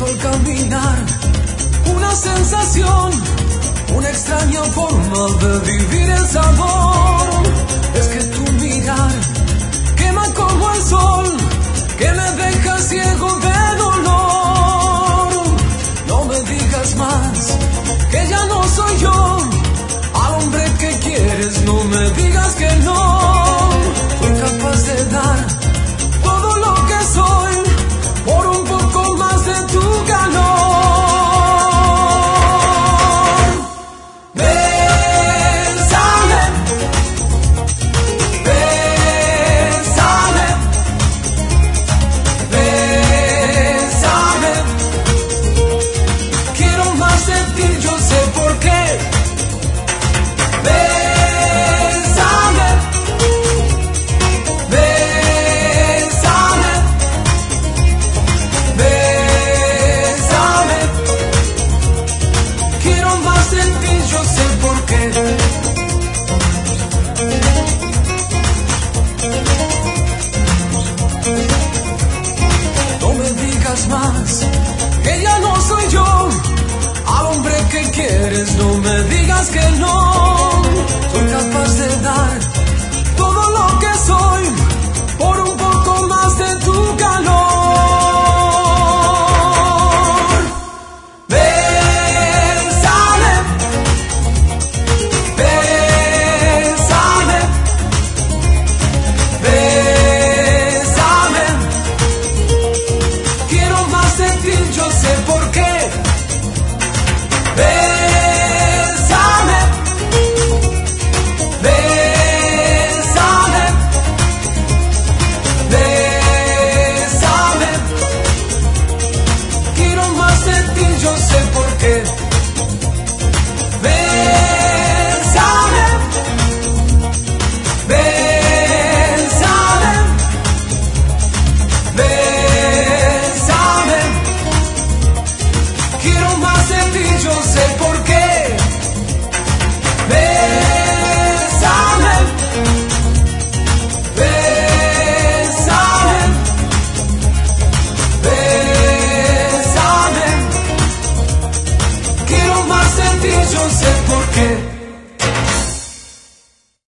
al caminar, una sensación, una extraña forma de vivir el sabor. Es que tu mirar quema como el sol, que me deja ciego de dolor. No me digas más, que ya no soy yo, al hombre que quieres no me digas que no. Soy capaz de dar todo lo que soy por un poco más de tu calor. Bésame, bésame, bésame. Quiero más de ti, yo sé por qué. Bésame, bésame, bésame. Quiero más de ti, yo sé por qué. No me digas más, que ya no soy yo, al hombre que quieres no me digas que no. Soy capaz de dar todo lo que soy por un poco más de tu calor. Bésame, bésame, bésame. Quiero más de ti, yo sé por qué. Bésame, bésame, bésame. Quiero más de ti, yo sé por qué. Bésame, bésame, bésame. Quiero más de ti, yo sé por qué. Bésame, bésame, bésame. Quiero más de ti, yo sé por qué.